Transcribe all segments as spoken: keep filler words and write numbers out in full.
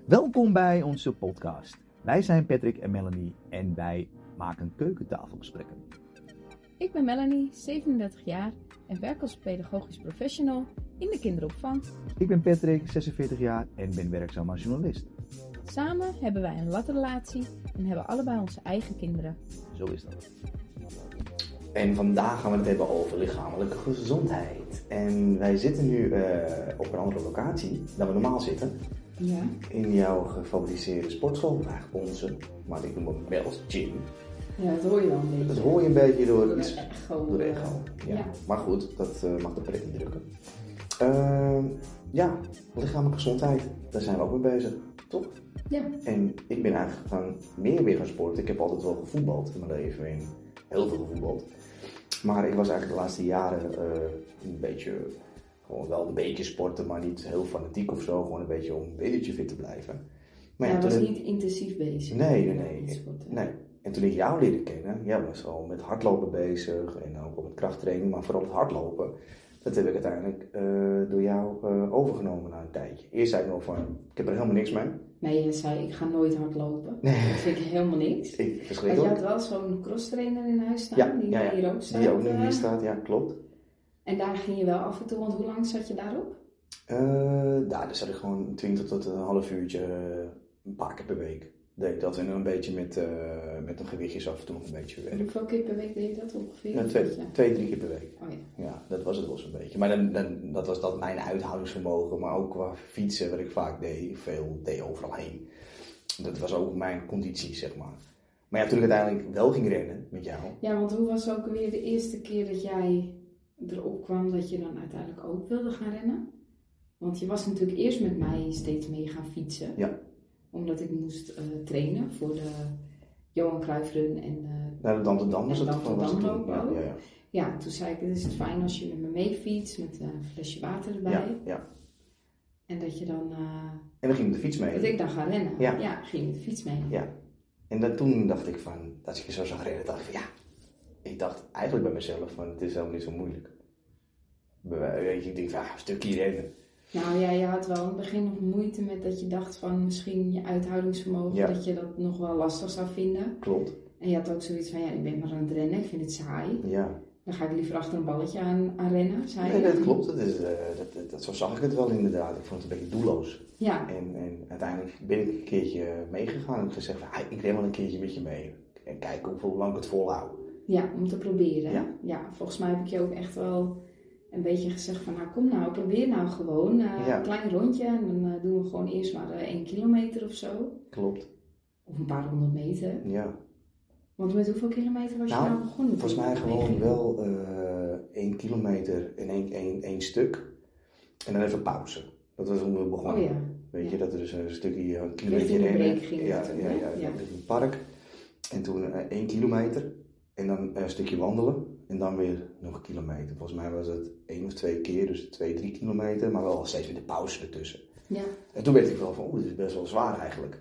Welkom bij onze podcast. Wij zijn Patrick en Melanie en wij maken keukentafelgesprekken. Ik ben Melanie, zevenendertig jaar en werk als pedagogisch professional in de kinderopvang. Ik ben Patrick, zesenveertig jaar en ben werkzaam als journalist. Samen hebben wij een latrelatie en hebben allebei onze eigen kinderen. Zo is dat. En vandaag gaan we het hebben over lichamelijke gezondheid. En wij zitten nu uh, op een andere locatie dan we normaal zitten. Ja. In jouw gefabriceerde sportschool. Eigenlijk onze, maar ik noem hem wel als gym. Ja, dat hoor je wel een beetje. Dat hoor je een beetje door, Door iets, de echo. door de echo. Ja. Ja. Maar goed, dat uh, mag de pret niet drukken. Uh, ja, lichamelijke gezondheid. Daar zijn we ook mee bezig, toch? Ja. En ik ben eigenlijk gaan meer weer gaan sporten. Ik heb altijd wel gevoetbald in mijn leven. En heel veel gevoetbald. Maar ik was eigenlijk de laatste jaren uh, een beetje, gewoon wel een beetje sporten, maar niet heel fanatiek of zo. Gewoon een beetje om een beetje fit te blijven. Maar ja, ja, was toen niet intensief bezig. Nee, nee, nee. Met sporten. nee. En toen ik jou leerde kennen, ja, was al met hardlopen bezig en ook al met krachttraining, maar vooral het hardlopen. Dat heb ik uiteindelijk uh, door jou uh, overgenomen na een tijdje. Eerst zei ik nog van, ik heb er helemaal niks mee. Nee, je zei ik ga nooit hardlopen. Nee. Dat vind ik helemaal niks. Ik Want verschrikkelijk. je had wel zo'n crosstrainer in huis staan, Ja, die ja, ja. hier ook staat. Die ook nog uh, hier staat, ja, klopt. En daar ging je wel af en toe, want hoe lang zat je daarop? Uh, nou, daar zat ik gewoon twintig tot een half uurtje, uh, een paar keer per week. Deed ik dat en een beetje met, uh, met de gewichtjes af en toe nog een beetje werk. Hoeveel keer per week deed je dat ongeveer? Ja, twee, twee, drie keer per week. Oh ja. Ja, dat was het wel zo'n beetje. Maar dan, dan, dat was dat mijn uithoudingsvermogen, maar ook qua fietsen, wat ik vaak deed, veel deed overal heen. Dat was ook mijn conditie, zeg maar. Maar ja, toen ik uiteindelijk wel ging rennen met jou. Ja, want hoe was ook weer de eerste keer dat jij erop kwam dat je dan uiteindelijk ook wilde gaan rennen? Want je was natuurlijk eerst met mij steeds mee gaan fietsen. Ja. Omdat ik moest uh, trainen voor de Johan Cruijff Run en uh, Naar de Dam-te-Dam was en het Dam-te-Dam was het toen. lopen Ja, ook. ja, ja. Ja, toen zei ik, het is het fijn als je met me mee fietst met een flesje water erbij. Ja, ja. En dat je dan... Uh, En dan ging ik met de fiets mee. dat ik dan ga rennen. Ja. Ja, ging met de fiets mee. Ja. En dan, toen dacht ik van, als ik je zo zag rennen, dacht ik van ja. Ik dacht eigenlijk bij mezelf van, het is helemaal niet zo moeilijk. Weet je, ik denk van, ah, een stukje rennen. Nou ja, je had wel in het begin nog moeite met dat je dacht van misschien je uithoudingsvermogen, Ja. dat je dat nog wel lastig zou vinden. Klopt. En je had ook zoiets van, ja, ik ben maar aan het rennen, ik vind het saai. Ja. Dan ga ik liever achter een balletje aan, aan rennen, zei je. Nee, dat klopt. Dat is, uh, dat, dat, dat, zo zag ik het wel inderdaad. Ik vond het een beetje doelloos. Ja, En, en uiteindelijk ben ik een keertje meegegaan en heb gezegd van, ah, ik ren wel een keertje met je mee. En kijken hoe, hoe lang ik het volhoud. ja, om te proberen. Ja. Ja, volgens mij heb ik je ook echt wel een beetje gezegd van, nou kom nou, probeer nou gewoon. Uh, Ja. Een klein rondje en dan uh, doen we gewoon eerst maar uh, één kilometer of zo. Klopt. Of een paar honderd meter. Ja. Want met hoeveel kilometer was je Nou, nou begonnen? Volgens mij gewoon wel uh, één kilometer in één, één, één stuk. En dan even pauze. Dat was hoe we begonnen. Oh ja. Weet je, dat er dus een stukje, een kilometer Richting de rennen. break ging ja, het toen, ja, hè? ja, Ja. in het park. En toen uh, één kilometer. En dan een stukje wandelen. En dan weer nog een kilometer. Volgens mij was het één of twee keer. Dus twee, drie kilometer. Maar wel steeds weer de pauze ertussen. Ja. En toen werd ik wel van, oeh, dit is best wel zwaar eigenlijk.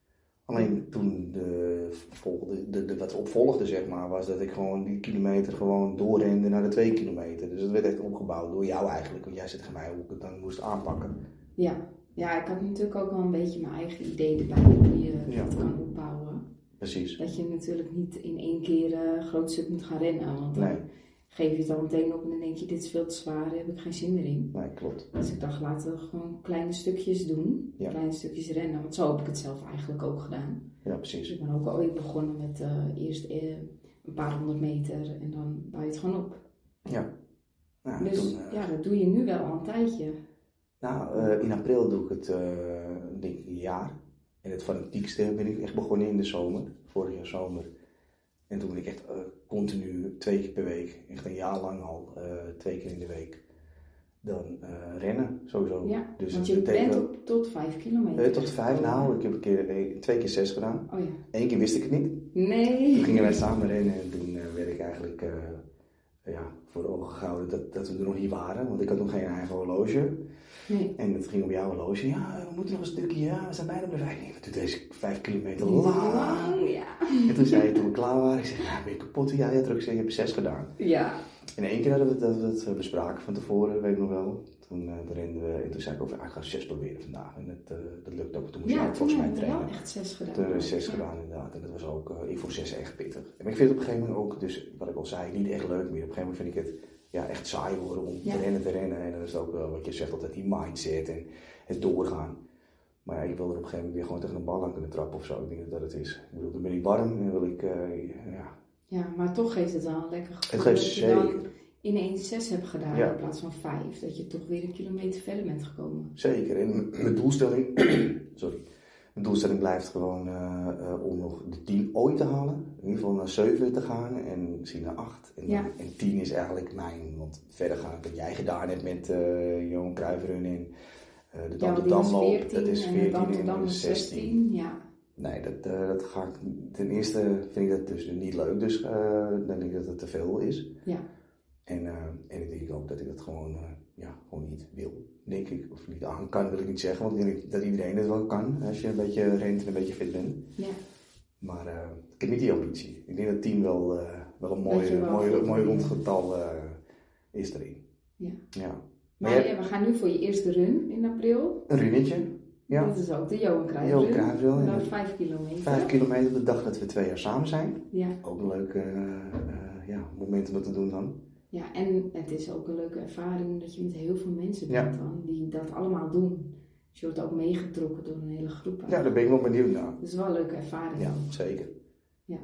Alleen toen de, volgende, de, de, wat opvolgde, zeg maar, was dat ik gewoon die kilometer gewoon doorrende naar de twee kilometer. Dus dat werd echt opgebouwd door jou eigenlijk. Want jij zegt tegen mij hoe ik het dan moest aanpakken. Ja. Ja, ik had natuurlijk ook wel een beetje mijn eigen idee erbij hoe je Ja. dat kan opbouwen. Precies. Dat je natuurlijk niet in één keer uh, een groot stuk moet gaan rennen. Want dan Nee, geef je het al meteen op en dan denk je, dit is veel te zwaar, daar heb ik geen zin meer in. nee, klopt. Dus ik dacht, laten we gewoon kleine stukjes doen. Ja. Kleine stukjes rennen. Want zo heb ik het zelf eigenlijk ook gedaan. Ja, Dus precies. ik ben ook ooit begonnen met uh, eerst uh, een paar honderd meter en dan bouw je het gewoon op. Ja. Nou, Dus toen, uh, ja, dat doe je nu wel al een tijdje. nou uh, in april doe ik het, uh, denk ik, een jaar. En het fanatiekste ben ik echt begonnen in de zomer. Vorig jaar zomer. En toen ben ik echt uh, continu twee keer per week, echt een jaar lang al, uh, twee keer in de week, dan uh, rennen sowieso. Ja, dus want het je betekent bent wel- op tot vijf kilometer. Uh, tot vijf, nou, ik heb een keer, eh, twee keer zes gedaan. Oh ja. Eén keer wist ik het niet. Nee. Toen gingen wij samen rennen en toen uh, werd ik eigenlijk uh, ja, voor de ogen gehouden dat, dat we er nog niet waren. Want ik had nog geen eigen horloge. Nee. En het ging op jouw horloge. Ja, we moeten nog een stukje, ja, we zijn bijna op de vijf. Wat doet deze vijf kilometer lang? Lang, ja. En toen zei je toen we klaar waren, ik zei, ja, ben je kapot? Ja, je had er ook gezegd, je hebt zes gedaan. Ja. in één keer hadden we het, dat we het bespraken van tevoren, weet ik nog wel. Toen, uh, renden we, en toen zei ik ook, ik ga zes proberen vandaag. En dat, uh, dat lukt ook. Toen moest ja, je ook volgens mij trainen. trainen. Ja, echt zes gedaan. Toen hebben we zes ja. gedaan inderdaad. En dat was ook, uh, ik vond zes echt pittig. En ik vind het op een gegeven moment ook, dus wat ik al zei, niet echt leuk meer. Op een gegeven moment vind ik het ja, echt saai worden om ja. te rennen, te rennen. En dan is het ook wel wat je zegt, altijd die mindset en het doorgaan. Maar ja, je wil er op een gegeven moment weer gewoon tegen een bal aan kunnen trappen of zo. Ik denk dat dat het is. Ik bedoel, dan ben ik warm en dan wil ik, uh, ja. Ja, maar toch geeft het wel een lekker gevoel. Het geeft dat je zeker. dan ineens zes hebt gedaan ja. in plaats van vijf. Dat je toch weer een kilometer verder bent gekomen. Zeker. En mijn doelstelling, sorry. Mijn doelstelling blijft gewoon uh, uh, om nog de tien ooit te halen. In ieder geval naar zeven te gaan en misschien naar acht. En, ja. en tien is eigenlijk mijn, want verder gaan wat jij gedaan hebt met uh, Johan Cruijffrun en uh, de Dam de Damloop. Dat is veertien en, en zestien. Ja. Nee, dat, uh, dat ga ik, ten eerste vind ik dat dus niet leuk, dus uh, dan denk ik dat het te veel is. Ja. En, uh, en ik denk ook dat ik dat gewoon, uh, ja, gewoon niet wil, denk ik. Of niet aan kan, wil ik niet zeggen, want ik denk dat iedereen het wel kan als je een beetje rent en een beetje fit bent. Ja. Maar uh, ik heb niet die ambitie. Ik denk dat het team wel, uh, wel een mooi, wel mooi, mooi rond getal uh, is erin. Ja. ja. Maar, maar ja, we gaan nu voor je eerste run in april. Een runnetje. Ja. Dat is ook de Johan Cruijff run. Johan Cruijff Dan vijf kilometer. Vijf kilometer op de dag dat we twee jaar samen zijn. Ja. Ook een leuk uh, uh, ja, moment om dat te doen dan. Ja, en het is ook een leuke ervaring dat je met heel veel mensen bent ja. dan, die dat allemaal doen. Dus je wordt ook meegetrokken door een hele groep. Ja, daar ben ik wel benieuwd naar. Dat is wel een leuke ervaring. Ja, zeker. Ja.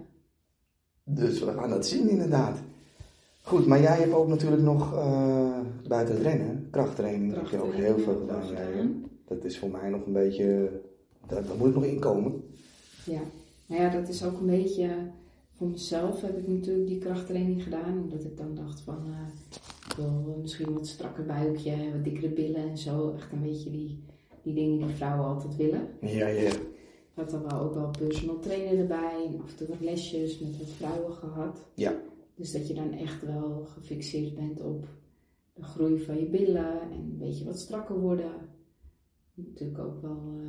Dus we gaan dat zien inderdaad. Goed, maar jij hebt ook natuurlijk nog uh, buiten het rennen, krachttraining, heb je ook heel veel gedaan. gedaan. Dat is voor mij nog een beetje, daar, daar moet ik nog in komen. Ja, nou ja, dat is ook een beetje, voor mezelf heb ik natuurlijk die krachttraining gedaan. Omdat ik dan dacht van, uh, ik wil misschien een wat strakker buikje, wat dikkere billen en zo. Echt een beetje die, die dingen die vrouwen altijd willen. Ja, ja. Ik had dan wel ook wel personal trainer erbij en af en toe wat lesjes met wat vrouwen gehad. Ja. Dus dat je dan echt wel gefixeerd bent op de groei van je billen en een beetje wat strakker worden. Natuurlijk ook wel uh,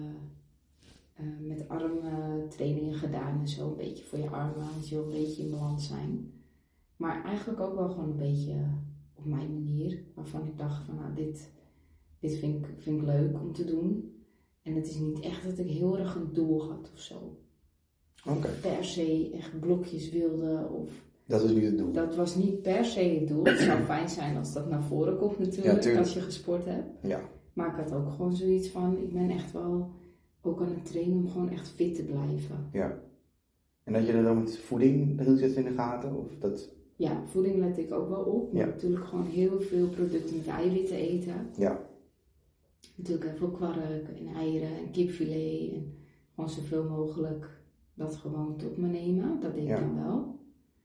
uh, met armtrainingen gedaan en zo, een beetje voor je armen, want je wil een beetje in balans zijn. Maar eigenlijk ook wel gewoon een beetje op mijn manier, waarvan ik dacht van nou dit, dit vind, ik, vind ik leuk om te doen. En het is niet echt dat ik heel erg een doel had of zo. Oké. Okay. Per se echt blokjes wilde of... Dat was niet het doel? Dat was niet per se het doel. Het zou fijn zijn als dat naar voren komt natuurlijk, ja, als je gesport hebt. Ja. Maar ik had ook gewoon zoiets van, ik ben echt wel ook aan het trainen om gewoon echt fit te blijven. Ja. En dat je er dan met voeding, dat hield je het in de gaten? Of dat... Ja, voeding let ik ook wel op. Maar ja. natuurlijk gewoon heel veel producten met eiwitten eten. Ja. Natuurlijk heel veel kwark en eieren en kipfilet en gewoon zoveel mogelijk dat gewoon tot me nemen. Dat deed ik ja. dan wel.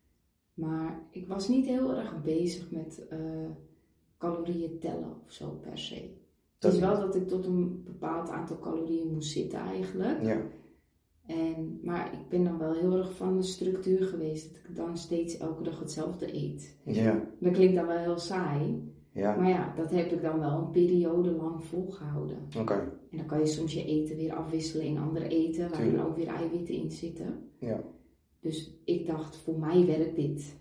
Maar ik was niet heel erg bezig met uh, calorieën tellen of zo per se. Het is wel dat ik tot een bepaald aantal calorieën moest zitten eigenlijk. Ja. En, maar ik ben dan wel heel erg van de structuur geweest. Dat ik dan steeds elke dag hetzelfde eet. Ja. Dat klinkt dan wel heel saai. Ja. Maar ja, dat heb ik dan wel een periode lang volgehouden. Oké. Okay. En dan kan je soms je eten weer afwisselen in andere eten. Waar dan ook weer eiwitten in zitten. Ja. Dus ik dacht, voor mij werkt dit.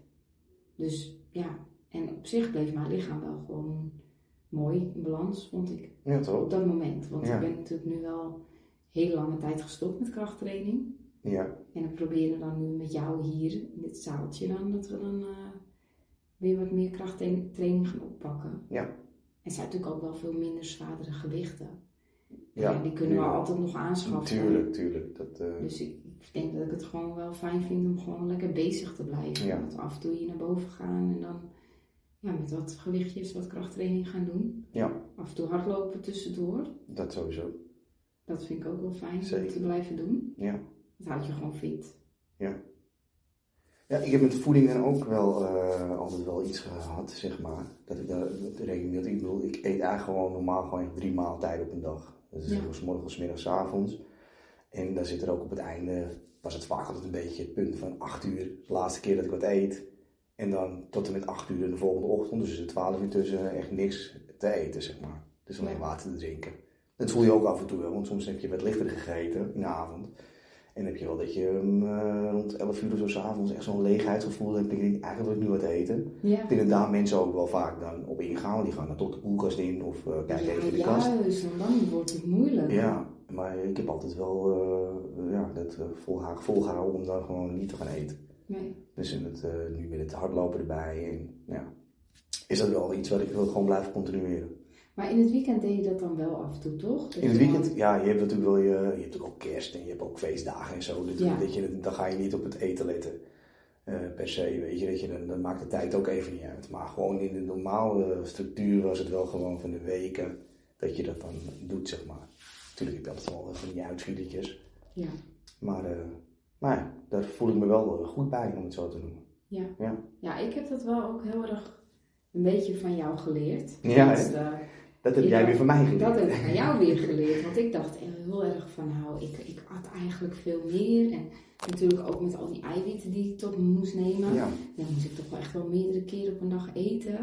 Dus ja, en op zich bleef mijn lichaam wel gewoon mooi in balans, vond ik. Ja, toch? Op dat moment. Want ja. ik ben natuurlijk nu wel heel lange tijd gestopt met krachttraining. Ja. En ik probeer dan nu met jou hier in dit zaaltje dan, dat we dan uh, weer wat meer krachttraining gaan oppakken. Ja. En het zijn natuurlijk ook wel veel minder zwaardere gewichten. Ja, ja, die kunnen we altijd nog aanschaffen. Tuurlijk, tuurlijk. Dat, uh... Dus ik denk dat ik het gewoon wel fijn vind om gewoon lekker bezig te blijven. Ja. Dat we af en toe hier naar boven gaan en dan ja, met wat gewichtjes, wat krachttraining gaan doen. Ja. Af en toe hardlopen tussendoor. Dat sowieso. Dat vind ik ook wel fijn Zeker. om te blijven doen. Ja. Dat houdt je gewoon fit. Ja. Ja, ik heb met voeding dan ook wel uh, altijd wel iets gehad, zeg maar. Dat ik daar rekening mee had. Ik bedoel, ik eet eigenlijk gewoon normaal gewoon echt drie maaltijden op een dag. Dat is ja. morgens, middags, avonds. En dan zit er ook op het einde, was het vaak altijd een beetje het punt van acht uur. De laatste keer dat ik wat eet. En dan tot en met acht uur de volgende ochtend, dus er twaalf uur tussen, echt niks te eten, zeg maar. Dus alleen water te drinken. Dat voel je ook af en toe wel, want soms heb je wat lichter gegeten in de avond. En dan heb je wel dat je um, uh, rond elf uur of zo 's avonds echt zo'n leegheidsgevoel hebt. En ik denk, eigenlijk wil ik nu wat eten. Ja. Ik denk dat daar mensen ook wel vaak dan op ingaan. Die gaan dan tot de koelkast in of uh, kijken ja, even in de ja, kast. Juist, en dan wordt het moeilijk. Ja, maar ik heb altijd wel uh, ja, dat uh, volha- volgehouden om dan gewoon niet te gaan eten. Nee. Dus en het, uh, nu met het hardlopen erbij. En, ja, is dat wel iets wat ik wil gewoon blijven continueren. Maar in het weekend deed je dat dan wel af en toe, toch? Dat In het je weekend, dan- ja, je hebt natuurlijk wel je, je hebt natuurlijk ook kerst en je hebt ook feestdagen en zo. Dus Ja. dat je, dan ga je niet op het eten letten uh, per se, weet je. Dat je dan, dan maakt de tijd ook even niet uit. Maar gewoon in de normale structuur was het wel gewoon van de weken dat je dat dan doet, zeg maar. Natuurlijk heb je altijd wel van die uitschietertjes. Ja. Maar, uh, maar ja, daar voel ik me wel uh, goed bij, om het zo te noemen. Ja. Ja, ja, ik heb dat wel ook heel erg een beetje van jou geleerd. Ja, Dus, hè? uh, dat heb Ja, jij weer van mij geleerd. Dat heb ik van jou weer geleerd. Want ik dacht heel erg van, nou, ik, ik at eigenlijk veel meer. En natuurlijk ook met al die eiwitten die ik tot me moest nemen. Ja. Dan moest ik toch wel echt wel meerdere keren op een dag eten.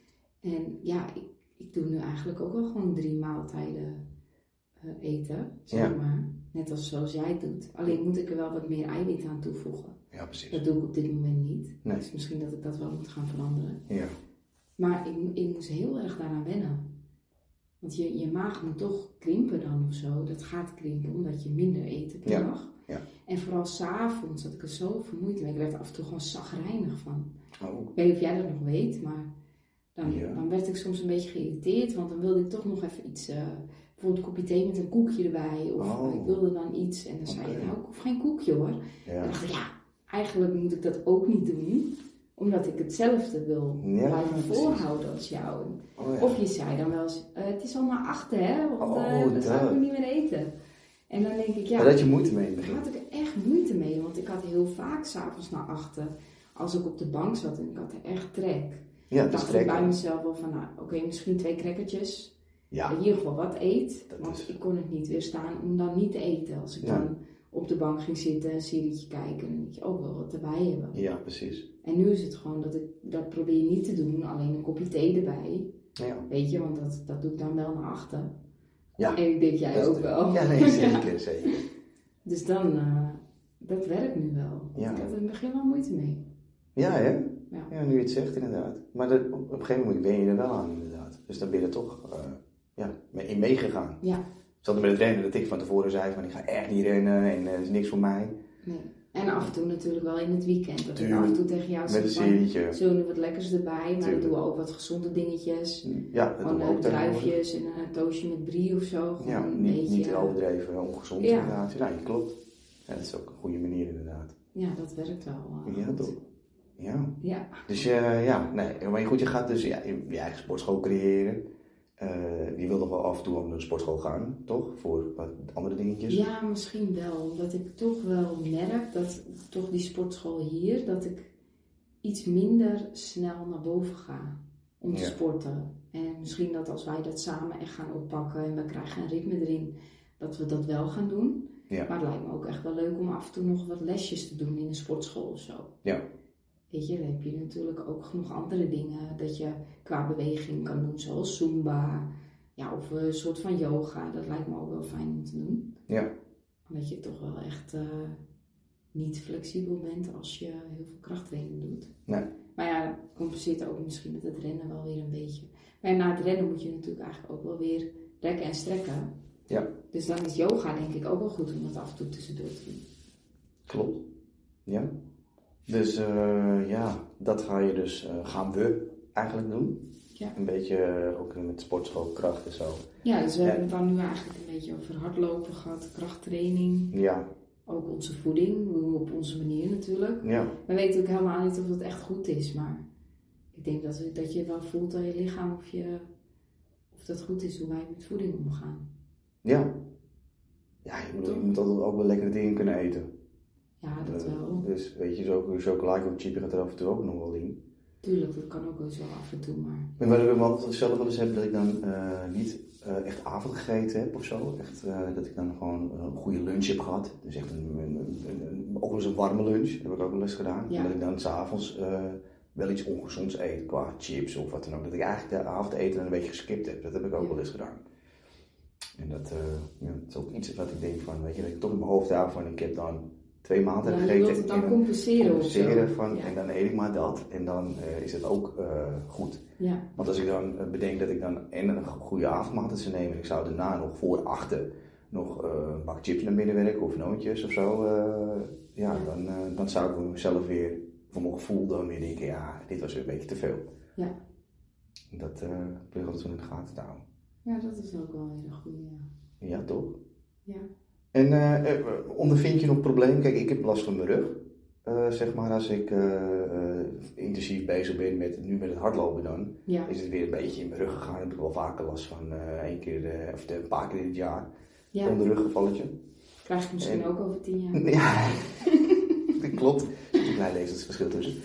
En ja, ik, ik doe nu eigenlijk ook wel gewoon drie maaltijden uh, eten, zeg Ja. maar. Net als zoals jij het doet. Alleen moet ik er wel wat meer eiwit aan toevoegen. Ja, precies. Dat doe ik op dit moment niet. Nee. Dus misschien dat ik dat wel moet gaan veranderen. Ja. Maar ik, ik moest heel erg daaraan wennen. Want je, je maag moet toch krimpen dan of zo. Dat gaat krimpen omdat je minder eet per Ja. dag. Ja. En vooral 's avonds had ik er zo vermoeid mee. Ik werd er af en toe gewoon chagrijnig van. Oh. Ik weet niet of jij dat nog weet, maar dan, Ja. dan werd ik soms een beetje geïrriteerd. Want dan wilde ik toch nog even iets, uh, bijvoorbeeld een kopje thee met een koekje erbij. Of Oh. ik wilde dan iets en dan zei je, Oké. nou ik hoef geen koekje hoor. Ja. En dan dacht ik, ja, eigenlijk moet ik dat ook niet doen. Omdat ik hetzelfde wil Ja, blijven precies. voorhouden als jou. Oh, ja. Of je zei dan wel eens, uh, het is al na achter hè, want uh, Oh, dan dat. zou ik niet meer eten. En dan denk ik, ja, Daar had je moeite mee in het daar begin. had ik er echt moeite mee. Want ik had heel vaak s'avonds na achter, als ik op de bank zat en ik had er echt trek. Ja, dat is dacht ik bij trekken. mezelf wel van, nou oké, okay, misschien twee crackertjes. Ja. In ieder geval wat eet. Dat Want is- ik kon het niet weerstaan om dan niet te eten. Als ik Ja. dan op de bank ging zitten, een serietje kijken, dan denk je ook wel wat erbij hebben. Ja, precies. En nu is het gewoon dat ik dat probeer niet te doen, alleen een kopje thee erbij. Ja. Weet je, want dat, dat doe ik dan wel naar achter. Ja. En ik denk jij Dat is ook de- wel. Ja, nee, zeker, zeker. Dus dan, uh, dat werkt nu wel. Ja. Ik had er in het begin wel moeite mee. Ja, hè? Ja. Ja, nu je het zegt, inderdaad. Maar dat, op, op een gegeven moment ben je er wel aan, inderdaad. Dus dan ben je er toch uh, ja, mee- in meegegaan. Ja. Zat er met het rennen dat ik van tevoren zei van ik ga echt niet rennen en uh, dat is niks voor mij. Nee. En af en toe natuurlijk wel in het weekend. Dat ik Tuurlijk. af en toe tegen jou Met zeg een van, serietje. zullen we wat lekkers erbij? Maar dan Tuurlijk. doen we ook wat gezonde dingetjes. Ja, dat doen Gewoon we uh, ook tegenwoordig. druifjes en een toastje met brie of zo. Gewoon Ja, een niet, beetje. niet overdreven ongezond Ja. inderdaad. Ja, je klopt. Ja, dat is ook een goede manier inderdaad. Ja, dat werkt wel. Uh, Ja, goed. toch? Ja. Ja. Dus uh, ja, nee, maar goed, je gaat dus ja, je, je eigen sportschool creëren. Uh, je wil nog wel af en toe naar de sportschool gaan, toch? Voor wat andere dingetjes. Ja, misschien wel. Omdat ik toch wel merk dat toch die sportschool hier, dat ik iets minder snel naar boven ga om te Ja. sporten. En misschien dat als wij dat samen echt gaan oppakken en we krijgen een ritme erin, dat we dat wel gaan doen. Ja. Maar het lijkt me ook echt wel leuk om af en toe nog wat lesjes te doen in een sportschool of zo. Ja. Weet je, dan heb je natuurlijk ook genoeg andere dingen dat je qua beweging kan doen, zoals Zumba. Ja, of een soort van yoga. Dat lijkt me ook wel fijn om te doen. Ja. Omdat je toch wel echt uh, niet flexibel bent als je heel veel krachttraining doet. Nee. Maar ja, dat compenseert ook misschien met het rennen wel weer een beetje. Maar ja, na het rennen moet je natuurlijk eigenlijk ook wel weer rekken en strekken. Ja. Dus dan is yoga denk ik ook wel goed om dat af en toe tussendoor te doen. Klopt. Ja. Dus uh, ja, dat ga je dus, uh, gaan we eigenlijk doen. Ja. Een beetje uh, ook met sportschool, kracht en zo. Ja, dus we Ja. hebben het dan nu eigenlijk een beetje over hardlopen gehad, krachttraining. Ja. Ook onze voeding, we doen we op onze manier natuurlijk. Ja. We weten ook helemaal niet of het echt goed is, maar ik denk dat, we, dat je wel voelt aan je lichaam of, je, of dat goed is hoe wij met voeding omgaan. Ja. Ja, je moet, je moet altijd ook wel lekkere dingen kunnen eten. Ja, dat Uh, wel. Dus weet je, zo chocolade of chipje gaat er af en toe ook nog wel in. Tuurlijk, dat kan ook wel zo af en toe, maar... En wat ik altijd zelf wel eens heb, dat ik dan uh, niet uh, echt avond gegeten heb of zo. Echt, uh, dat ik dan gewoon uh, een goede lunch heb gehad. Dus echt een, een, een, een, ook wel eens een warme lunch, dat heb ik ook wel eens gedaan. Ja. En dat ik dan s'avonds uh, wel iets ongezonds eet, qua chips of wat dan ook. Dat ik eigenlijk de avondeten een beetje geskipt heb, dat heb ik ook Ja. wel eens gedaan. En dat, uh, ja, dat is ook iets wat ik denk van, weet je, dat ik toch in mijn hoofd hou van, ik heb dan twee maanden ja, gegeten. Je wilt het dan compenseren, compenseren of zo. Van, ja. En dan eet ik maar dat. En dan uh, is het ook uh, goed. Ja. Want als ik dan uh, bedenk dat ik dan en een goede avondmaaltijd zou nemen, en ik zou daarna nog voor achten nog uh, een bak chips naar binnen werken of nootjes of zo. Uh, ja, ja. Dan, uh, dan zou ik mezelf weer, voor mijn gevoel dan weer denken, ja, dit was weer een beetje te veel. Ja. Dat uh, probeer ik altijd zo in de gaten te houden. Ja, dat is ook wel weer een goede, ja. Ja, toch? Ja. En uh, ondervind je nog problemen? Kijk, ik heb last van mijn rug. Uh, zeg maar, als ik uh, uh, intensief bezig ben met, nu met het hardlopen dan, ja. is het weer een beetje in mijn rug gegaan. Heb ik wel vaker last van uh, één keer, uh, of een paar keer in het jaar. Ja. Onderruggevalletje. Krijg ik misschien en, ook over tien jaar. Ja, dat klopt. Ik heb blij lezen, dat is het verschil tussen.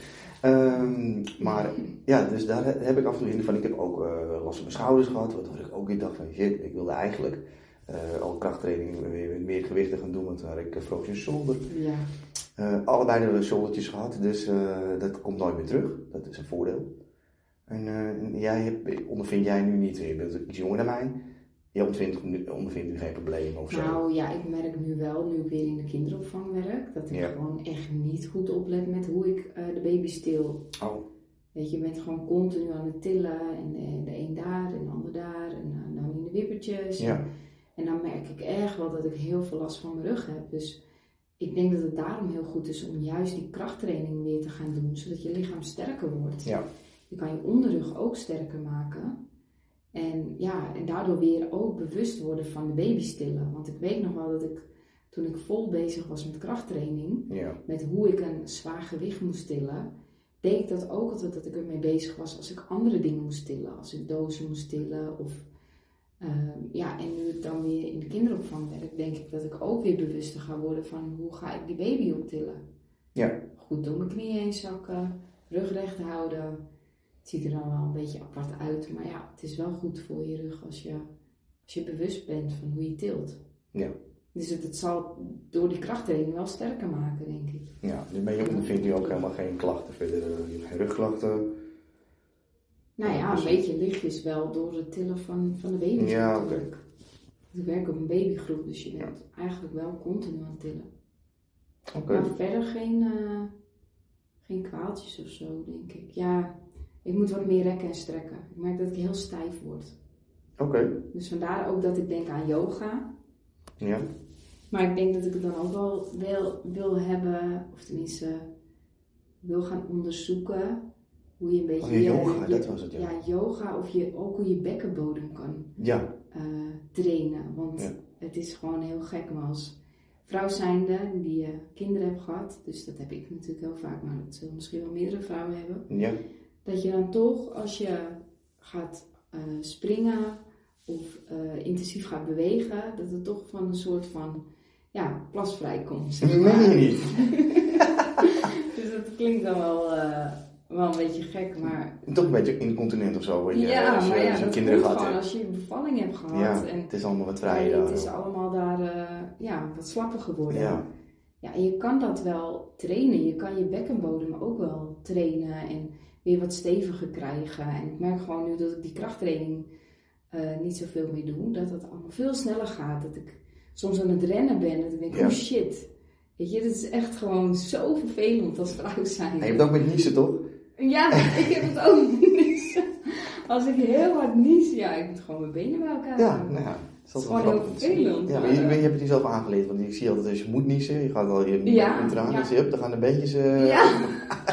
Um, maar ja, dus daar heb ik af en toe in van. Ik heb ook uh, last van mijn schouders gehad, waardoor ik ook weer dacht van shit, ik wilde eigenlijk uh, al krachttraining weer met meer gewichten gaan doen, want toen had ik uh, frozen shoulder. Ja. Uh, allebei de shouldertjes gehad, dus uh, dat komt nooit meer terug. Dat is een voordeel. En uh, jij hebt, ondervind jij nu niet, je bent iets jonger dan mij, je ondervindt nu, ondervindt nu geen probleem of zo? Nou ja, ik merk nu wel, nu ik weer in de kinderopvang werk, dat ik ja. gewoon echt niet goed oplet met hoe ik uh, de baby stil. Oh. Weet je, je bent gewoon continu aan het tillen en de, de een daar en de ander daar en uh, dan in de wippertjes. Ja. En, en dan merk ik echt wel dat ik heel veel last van mijn rug heb. Dus ik denk dat het daarom heel goed is om juist die krachttraining weer te gaan doen, zodat je lichaam sterker wordt. Ja. Je kan je onderrug ook sterker maken. En ja, en daardoor weer ook bewust worden van de babystillen. Want ik weet nog wel dat ik, toen ik vol bezig was met krachttraining, ja. met hoe ik een zwaar gewicht moest tillen, deed ik dat ook altijd dat ik ermee bezig was als ik andere dingen moest tillen. Als ik dozen moest tillen of... Uh, ja, en nu ik dan weer in de kinderopvang werk, denk ik dat ik ook weer bewuster ga worden van hoe ga ik die baby optillen. Ja. Goed door mijn knieën heen zakken, rug recht houden. Het ziet er dan wel een beetje apart uit, maar ja, het is wel goed voor je rug als je, als je bewust bent van hoe je tilt. Ja. Dus het, het zal door die krachttraining wel sterker maken, denk ik. Ja, maar je ondervindt nu ook helemaal geen klachten verder, je hebt geen rugklachten. Nou ja, een beetje lichtjes wel door het tillen van, van de baby. Ja, oké. Okay. Ik werk op een babygroep, dus je bent ja. eigenlijk wel continu aan het tillen. Oké. Okay. Maar verder geen, uh, geen kwaaltjes of zo, denk ik. Ja, ik moet wat meer rekken en strekken. Ik merk dat ik heel stijf word. Oké. Okay. Dus vandaar ook dat ik denk aan yoga. Ja. Maar ik denk dat ik het dan ook wel wil, wil hebben, of tenminste wil gaan onderzoeken. Hoe je een beetje... Oh, yoga, je, dat was het, ja. Ja, yoga, of je ook hoe je bekkenbodem kan ja. uh, trainen. Want ja. het is gewoon heel gek, maar als vrouw zijnde die uh, kinderen hebt gehad, dus dat heb ik natuurlijk heel vaak, maar dat zullen misschien wel meerdere vrouwen hebben. Ja. Dat je dan toch, als je gaat uh, springen of uh, intensief gaat bewegen, dat het toch van een soort van, ja, plas vrijkomt. Zeg maar. Meen je niet? Dus dat klinkt dan wel... Uh, Wel een beetje gek, maar... Toch een beetje incontinent of zo. Je, ja, als je, maar ja, als je dat kinderen komt gaat, gewoon hè? als je een bevalling hebt gehad. Ja, en het is allemaal wat vrijer. Het is allemaal daar, uh, ja, wat slapper geworden. Ja. Ja, en je kan dat wel trainen. Je kan je bekkenbodem ook wel trainen en weer wat steviger krijgen. En ik merk gewoon nu dat ik die krachttraining uh, niet zoveel meer doe, dat het allemaal veel sneller gaat. Dat ik soms aan het rennen ben, dat ik denk, ja. oh shit. Weet je, dit is echt gewoon zo vervelend als vrouw zijn. En je hebt ook met niezen, toch? Ja, ik heb het ook niet. Als ik heel hard nies, ja, ik moet gewoon mijn benen bij elkaar ja, houden. Nou ja, dat is gewoon heel vervelend. Ja, maar je, je hebt het jezelf aangeleerd, want ik zie altijd als je moet niezen, je gaat al je ja, komt eraan, ja. dus je, dan gaan de beentjes... Uh, ja.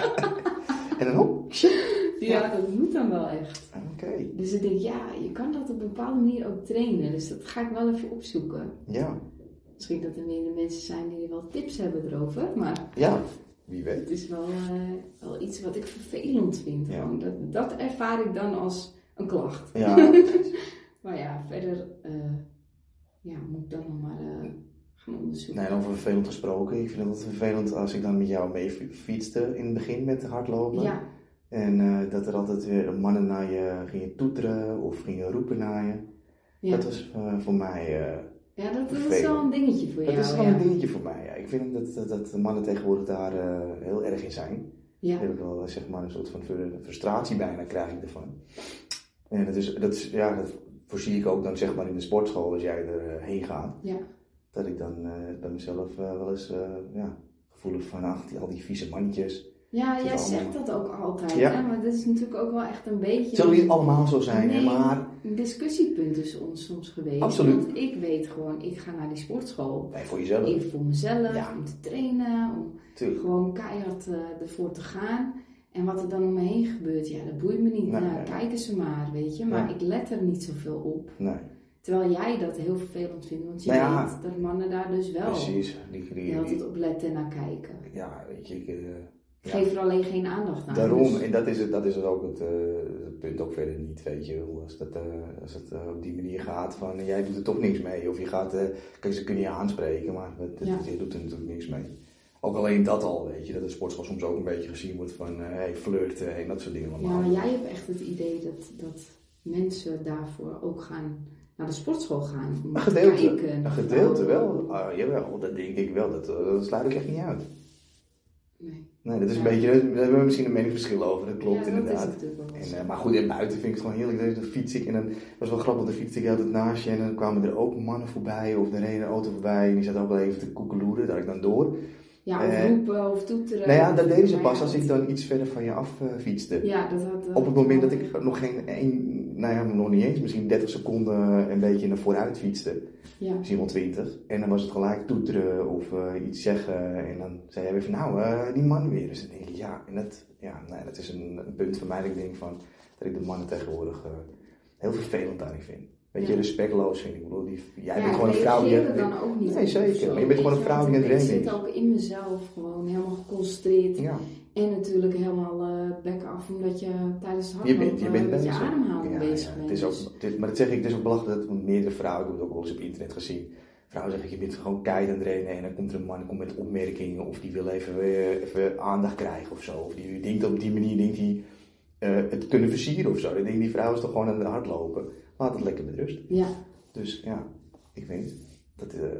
en dan hop, shit. Ja, ja, dat moet dan wel echt. Oké. Okay. Dus ik denk, ja, je kan dat op een bepaalde manier ook trainen, dus dat ga ik wel even opzoeken. Ja. Misschien dat er meerdere mensen zijn die wel tips hebben erover, maar... Ja. Wie weet. Het is wel, uh, wel iets wat ik vervelend vind. Ja. Gewoon. Dat, dat ervaar ik dan als een klacht. Ja. Maar ja, verder uh, ja, moet ik dan nog maar uh, gaan onderzoeken. Nee, over vervelend gesproken. Ik vind het altijd vervelend als ik dan met jou mee fietste in het begin met hardlopen. Ja. En uh, dat er altijd weer mannen naar je gingen toeteren of gingen roepen naar je. Ja. Dat was uh, voor mij... Uh, Ja, dat, dat is wel een dingetje voor dat jou. Dat is wel ja. een dingetje voor mij, ja. Ik vind dat, dat, dat de mannen tegenwoordig daar uh, heel erg in zijn. Ja. Daar heb ik wel, zeg maar, een soort van frustratie bijna krijg ik ervan. En dat is, dat is ja, dat voorzie ik ook dan zeg maar in de sportschool als jij er uh, heen gaat. Ja. Dat ik dan uh, bij mezelf uh, wel eens uh, ja, gevoelig van ach, die, al die vieze mannetjes. Ja, jij allemaal... zegt dat ook altijd, ja. hè? Maar dat is natuurlijk ook wel echt een beetje... Het zal niet allemaal zo zijn, nee, hè, maar... een discussiepunt is ons soms geweest. Absoluut. Want ik weet gewoon, ik ga naar die sportschool. Nee, voor jezelf. Even voor mezelf, ja. om te trainen, om Tuurlijk. gewoon keihard uh, ervoor te gaan. En wat er dan om me heen gebeurt, ja, dat boeit me niet. Nee, nou, nee. kijken ze maar, weet je. Maar nee. ik let er niet zoveel op. Nee. Terwijl jij dat heel vervelend vindt, want je nou ja, weet dat mannen daar dus wel precies. Die, die, heel altijd op letten en naar kijken. Ja, weet je, ik... Uh, Ja. Geef er alleen geen aandacht aan. Daarom, Dus. en dat is het, dat is het ook het, uh, het punt ook verder niet, weet je. Als, dat, uh, als het uh, op die manier gaat van, uh, jij doet er toch niks mee. Of je gaat, uh, kijk, ze kunnen je aanspreken, maar het, ja. je doet er natuurlijk niks mee. Ook alleen dat al, weet je, dat de sportschool soms ook een beetje gezien wordt van, uh, hey, flirten en dat soort dingen allemaal. Ja, maar jij hebt echt het idee dat, dat mensen daarvoor ook gaan naar de sportschool gaan. Om een gedeelte, te kijken, een gedeelte wel. Uh, jawel, dat denk ik wel, dat, uh, dat sluit ik echt niet uit. Nee. Nee, dat is ja. een beetje, daar hebben we misschien een meningsverschil over, dat klopt ja, dat inderdaad. Is natuurlijk wel en, uh, maar goed, in buiten vind ik het gewoon heerlijk, dan fiets ik en dan was wel grappig, dan fietste ik altijd naast je en dan kwamen er ook mannen voorbij of er reed een auto voorbij en die zat ook wel even te koekeloeren, daar ik dan door. Ja, of uh, roepen of toeteren. Nou ja, dat deden ze pas ja, als ik dan iets verder van je af uh, fietste. Ja, dat had... Uh, Op het moment dat ik nog geen, een, nou ja, nog niet eens, misschien dertig seconden een beetje naar vooruit fietste. Ja. Misschien wel twintig. En dan was het gelijk toeteren of uh, iets zeggen. En dan zei jij weer van nou, uh, die man weer. Dus dan denk ik ja, en dat, ja, nee, dat is een, een punt van mij dat ik denk van, dat ik de mannen tegenwoordig uh, heel vervelend daarin vind. Weet je, ja. respectloos vind ik. Ik bedoel, die, jij ja, bent gewoon een vrouw die... Ja, dan ook niet. Nee, zeker. Maar je bent gewoon een vrouw die aan het rennen is. Ik zit ook in mezelf gewoon helemaal geconcentreerd. Ja. En natuurlijk helemaal uh, bekken af omdat je tijdens het hardlopen je bent, je bent met bezig. je ademhaling ja, bezig ja. bent. Het is ook, het, maar dat zeg ik, het is ook belachelijk dat meerdere vrouwen, ik heb het ook wel eens op internet gezien. Vrouwen zeggen, je bent gewoon keihard aan het rennen en dan komt er een man komt met opmerkingen of die wil even, uh, even aandacht krijgen of zo. Of die denkt op die manier denkt hij uh, het kunnen versieren of zo. Dan denk ik, die vrouw is toch gewoon aan het hardlopen. Laat het lekker met rust. Ja. Dus ja, ik weet niet. Dat uh,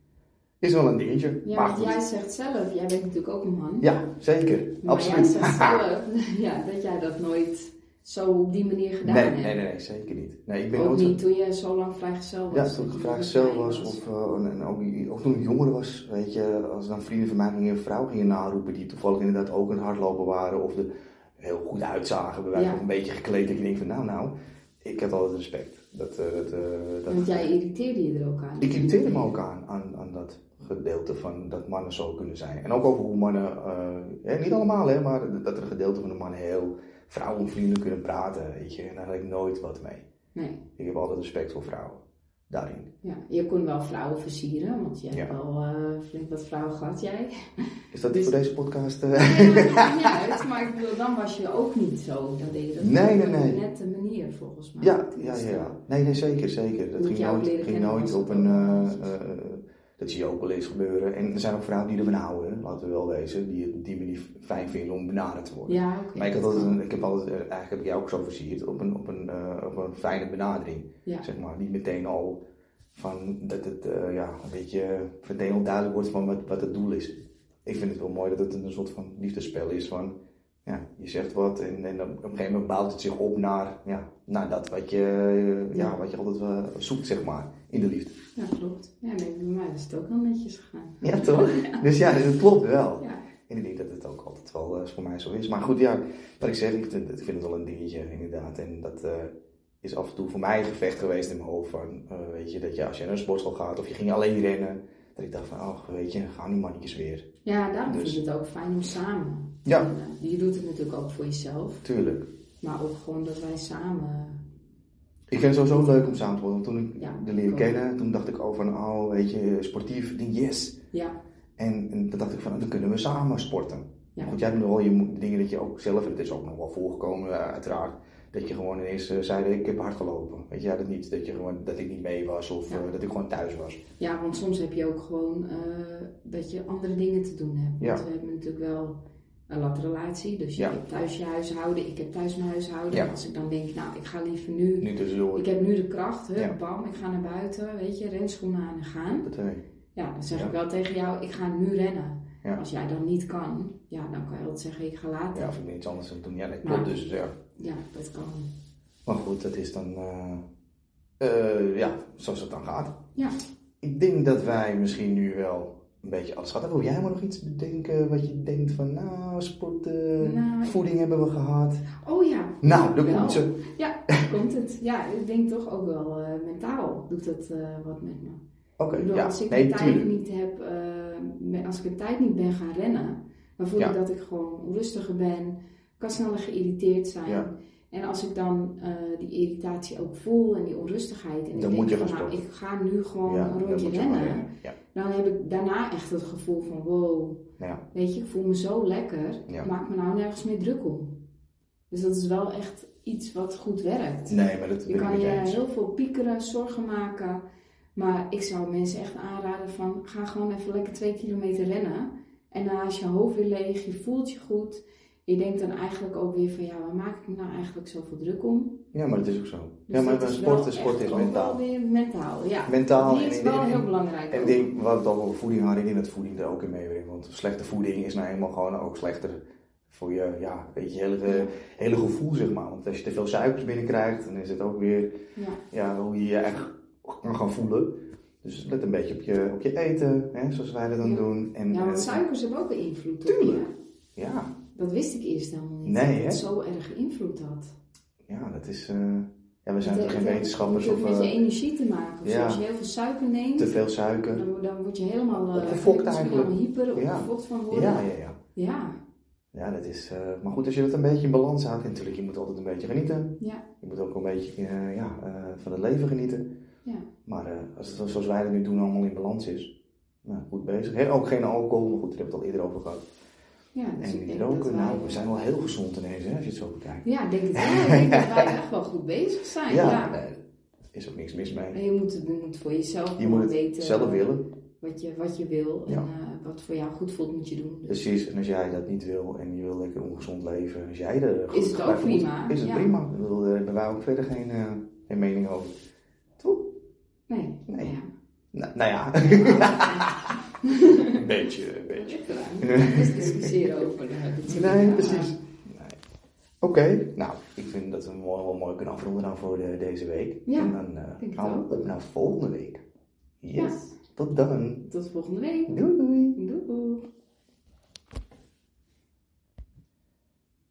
is wel een dingetje. Ja, maar want jij zegt zelf, jij bent natuurlijk ook een man. Ja, zeker. Maar Absoluut. jij zegt zelf ja, dat jij dat nooit zo op die manier gedaan nee, hebt. Nee, nee, nee, zeker niet. Nee, ik ben ook nooit niet zo... toen je zo lang vrijgezel was. Ja, toen ik vrijgezel was, of uh, en ook, ook toen ik jonger was, weet je, als dan vrienden van mij gingen een vrouw gingen naroepen die toevallig inderdaad ook aan het hardlopen waren of er heel goed uitzagen, bij wijze van ja. een beetje gekleed, dat je denkt van nou, nou, ik had altijd respect. Dat, uh, dat, uh, dat, Want jij irriteerde je er ook aan. Ik irriteerde me ook aan, aan, aan dat gedeelte van dat mannen zo kunnen zijn. En ook over hoe mannen, uh, ja, niet allemaal hè, maar dat er een gedeelte van de mannen heel vrouwenvriendelijk kunnen praten, weet je. En daar had ik nooit wat mee. Nee. Ik heb altijd respect voor vrouwen. Daarin. Ja, je kon wel vrouwen versieren, want je hebt ja. wel uh, flink wat vrouwen gehad, jij. Is dat dus... voor deze podcast? Uh... Nee, dat maakt niet uit, maar ik bedoel, dan was je ook niet zo. Dan deed je dat nee, nee, nee. op een nette manier, volgens mij. Ja, ja, ja, ja. Nee, nee, zeker, zeker. Dat ging nooit, ging nooit op een... Uh, uh, dat zie je ook wel eens gebeuren. En er zijn ook vrouwen die ervan houden, laten we wel wezen, die het op die manier fijn vinden om benaderd te worden. Ja, okay, maar ik, had altijd een, ik heb altijd, eigenlijk heb ik jou ook zo versierd, op een, op een, uh, op een fijne benadering. Ja. Zeg maar, niet meteen al van dat het uh, ja, een beetje meteen al duidelijk wordt van wat, wat het doel is. Ik vind het wel mooi dat het een soort van liefdespel is van, ja, je zegt wat en, en op een gegeven moment bouwt het zich op naar, ja, naar dat wat je, uh, ja, wat je altijd uh, zoekt, zeg maar, in de liefde. Ja, klopt. Ja, nee, bij mij is het ook wel netjes gegaan. Ja, toch? Ja. Dus ja, dus het klopt wel. Ja. En ik denk dat het ook altijd wel uh, voor mij zo is. Maar goed, ja, wat ik zeg, ik, ik vind het wel een dingetje, inderdaad. En dat uh, is af en toe voor mij een gevecht geweest in mijn hoofd van, uh, weet je, dat je als je naar een sportschool gaat of je ging alleen rennen, dat ik dacht van, oh, weet je, gaan die mannetjes weer. Ja, daarom dus. vind ik het ook fijn om samen te ja. rennen. Je doet het natuurlijk ook voor jezelf. Tuurlijk. Maar ook gewoon dat wij samen... Ik vind het sowieso leuk om samen te worden. Toen ik ja, de leer kennen, toen dacht ik over van, oh, weet je, sportief, denk yes. Ja. En, en toen dacht ik van, dan kunnen we samen sporten. Ja. Want jij doet nog wel je dingen dat je ook zelf, en het is ook nog wel voorgekomen uiteraard, dat je gewoon ineens uh, zei, ik heb hard gelopen. Weet jij dat niet? Dat, je gewoon, dat ik niet mee was of ja. uh, dat ik gewoon thuis was. Ja, want soms heb je ook gewoon uh, dat je andere dingen te doen hebt. Want ja. we hebben natuurlijk wel een latrelatie, dus je ja. hebt thuis je huishouden, ik heb thuis mijn huishouden. Ja. En als ik dan denk, nou, ik ga liever nu, nu tussendoor. Ik heb nu de kracht, hè, ja. bam, ik ga naar buiten, weet je, renschoenen aan en gaan. Dat weet Ja, dan zeg ja. ik wel tegen jou, ik ga nu rennen. Ja. Als jij dan niet kan, ja, dan kan je altijd zeggen, ik ga later. Ja, of ik iets anders doen. Ja, dat klopt dus, ja. Ja, dat kan. Maar goed, dat is dan, uh, uh, ja, zoals het dan gaat. Ja. Ik denk dat wij misschien nu wel een beetje alles gehad hebben. Wil jij maar nog iets bedenken wat je denkt van, nou, sporten, nou, voeding hebben we gehad. Oh ja. Nou, daar wel. komt ze. Ja, daar komt het. Ja, ik denk toch ook wel uh, mentaal doet dat uh, wat met me. Oké, okay, ja. Als ik nee, een tijd tuurlijk. niet heb, uh, als ik een tijd niet ben gaan rennen, dan voel ja. ik dat ik gewoon onrustiger ben, kan sneller geïrriteerd zijn. Ja. En als ik dan uh, die irritatie ook voel en die onrustigheid en dan ik moet denk je van nou, ik ga nu gewoon ja, een rondje rennen, rennen. Ja. dan heb ik daarna echt het gevoel van wow, ja. weet je, ik voel me zo lekker, ja. maak me nou nergens meer druk om. Dus dat is wel echt iets wat goed werkt. Nee, maar dat je kan je heel veel piekeren, zorgen maken, maar ik zou mensen echt aanraden van ga gewoon even lekker twee kilometer rennen en dan is je hoofd weer leeg, je voelt je goed. Je denkt dan eigenlijk ook weer van ja, waar maak ik me nou eigenlijk zoveel druk om? Ja, maar dat is ook zo. Dus ja, maar sport is, sport is mentaal. Ook wel weer mentaal, ja. Mentaal. Die is en, wel en, heel belangrijk. En denk, wat we over voeding hadden, ik denk dat voeding er ook in meebrengt. Want slechte voeding is nou eenmaal gewoon ook slechter voor je, ja, weet je, hele, hele gevoel, zeg maar. Want als je te veel suikers binnenkrijgt, dan is het ook weer, ja, ja hoe je je echt kan gaan voelen. Dus let een beetje op je, op je eten, hè, zoals wij dat dan ja. doen. En, ja, want en, suikers hebben ook een invloed op tuurlijk. je. Ja. Dat wist ik eerst helemaal niet. Nee, dat het hè? zo erg invloed had. Ja, dat is... Uh, ja, we zijn het, toch geen het, wetenschappers het of... heeft met je uh, energie te maken. Of ja. als je heel veel suiker neemt... Te veel suiker. Dan, dan word je helemaal... Uh, opgefokt eigenlijk. helemaal hyper, of ja. opgefokt van worden. Ja, ja, ja. Ja. Ja, dat is... Uh, maar goed, als je dat een beetje in balans houdt... Natuurlijk, je moet altijd een beetje genieten. Ja. Je moet ook een beetje uh, ja, uh, van het leven genieten. Ja. Maar uh, als het zoals wij dat nu doen allemaal in balans is... Nou, goed bezig. He, ook geen alcohol, maar goed, daar hebben we het al eerder over gehad. Ja, dus en niet roken. Nou, wij... we zijn wel heel gezond ineens, hè, als je het zo bekijkt. Ja, ik denk het wel. Ik denk dat wij echt wel goed bezig zijn. Ja, ja. Nee, er is ook niks mis mee. En je moet, je moet voor jezelf je moet het weten zelf willen. Wat je, wat je wil en ja. uh, wat voor jou goed voelt moet je doen. Dus. Precies, en als jij dat niet wil en je wil lekker ongezond leven, als jij er is het ook prima. Moet, is het ja. prima. Daar hebben wij ook verder geen, uh, geen mening over. Toch? Nee. Nee. Ja. Nou, nou ja. een beetje, een beetje. Dus discussiëren over de Nee, precies. Nee. Oké, okay, nou, ik vind dat we mooi, wel mooi kunnen afronden dan voor de, deze week. Ja, en dan uh, gaan we op naar volgende week. Yes. Ja. Tot dan. Tot volgende week. Doei doei. Doei.